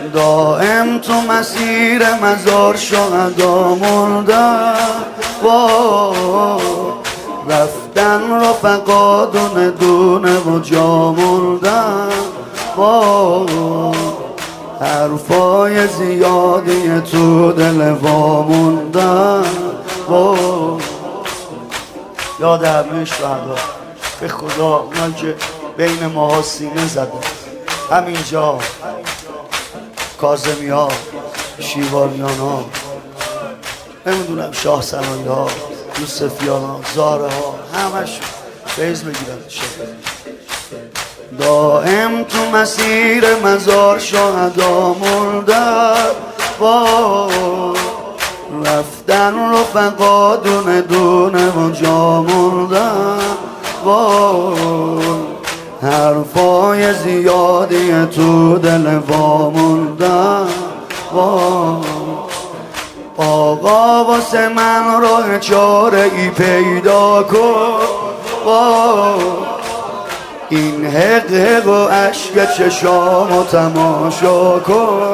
دائم تو مسیر مزار شهدا موندم، رفتن رفقا دونه دونه و جا موندم، حرفای زیادی تو دل وا موندم. یاد همه شهدا به خدا، اونایی که بین ماها سینه زدن، همینجا کاظمی ها، شیوالیان ها، نمیدونم شاه سنایی ها، یوسفیان ها، زاره ها، همشون فیض بگیرن. دائم تو مسیر مزار شهدا موندم، رفتن رفقا دونه دونه و جا موندم، حرفای زیادی تو دل وا موندم. آقا واسه من راه چاره ای پیدا کن، این حق و عشق چشامو تماشا کن،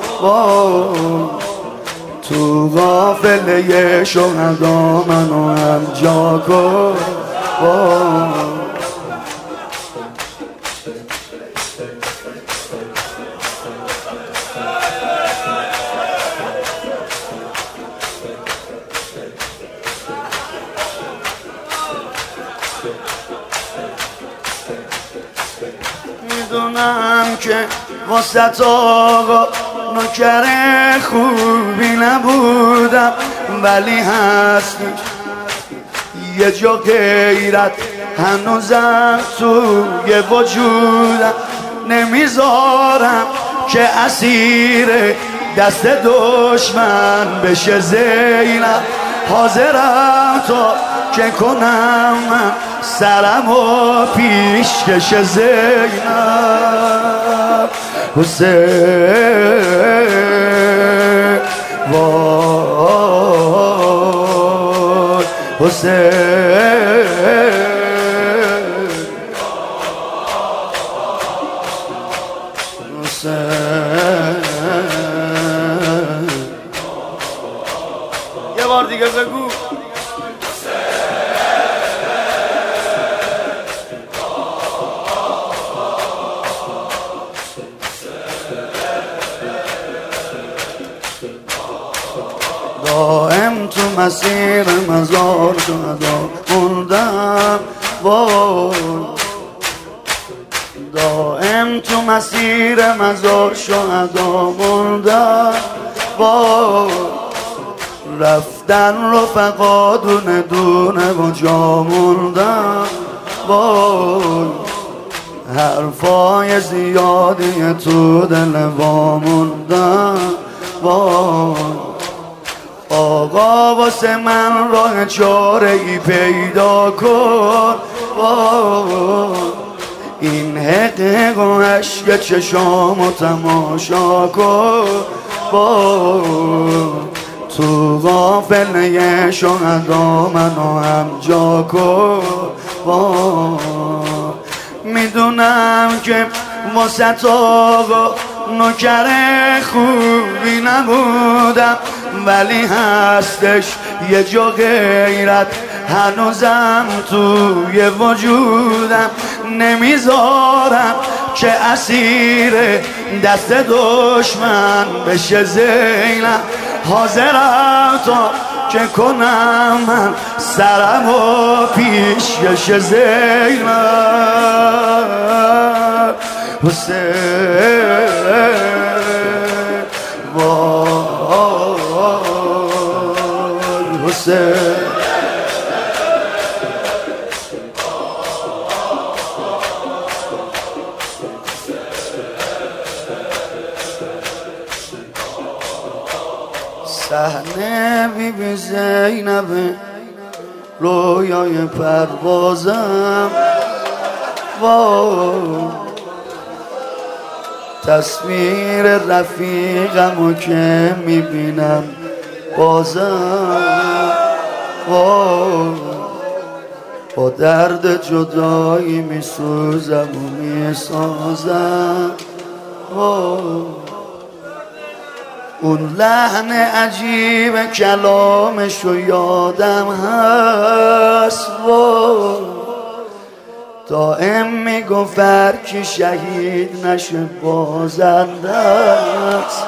تو قافله شهدا منو هم جا کن. میدونم که واسه آقا نوکر خوبی نبودم، ولی هستی یه جا غیرت هنوزم توی وجودم، نمیذارم که اسیر دست دشمن بشه زینب، حاضرم تا که کنم من سرم و پیشکش زینب. حسین وای حسین، یه بار دیگه بگو. دائم تو مسیر مزار شهدا موندم، دائم تو مسیر مزار شهدا موندم، رفتن رفقا دونه دونه و جا موندم، حرفای زیادی تو دل وا موندم. آقا واسه من راه چاره ای پیدا کن، این حق و عشق چشامو تماشا کن، تو قافله شهدا منو هم جا کن. میدونم که واسه آقا نوکر خوبی نبودم، ولی هستش یه جا غیرت هنوزم توی وجودم، نمیذارم که اسیر دست دشمن بشه زینب، حاضرم تا که کنم من سرم و پیشکش زینب. حسین وای حسین، صحنه بی زینب رویای پروازم، تصویر رفیقمو که میبینم بازم، با درد جدایی میسوزم و میسازم، اون لحن عجیب کلامشو یادم هست دائم میگفت هر کی شهید نشه بازنده است.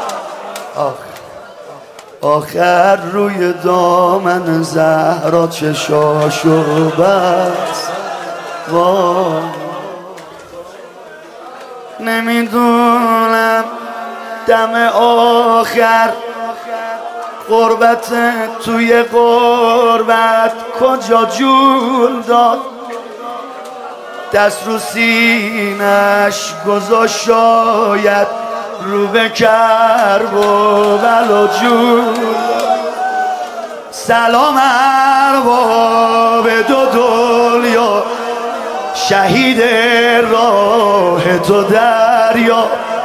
آخر روی دامن زهرا چشاشو بست. نمیدونم دم آخر غربت توی غربت کجا جون داد، دست رو سینش گذاشت شاید رو به کرب و بلا جون. سلام ارباب دو دنیا، شهید راه تو دریا.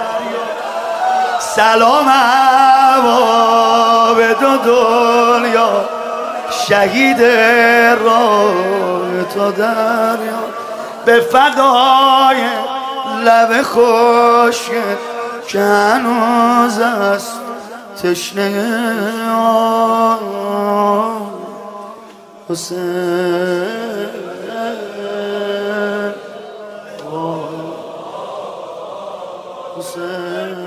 سلام ارباب دو دنیا، شهید راه تو دریا. به فدای لب خشکت که هنوز است تشنه حسین. حسین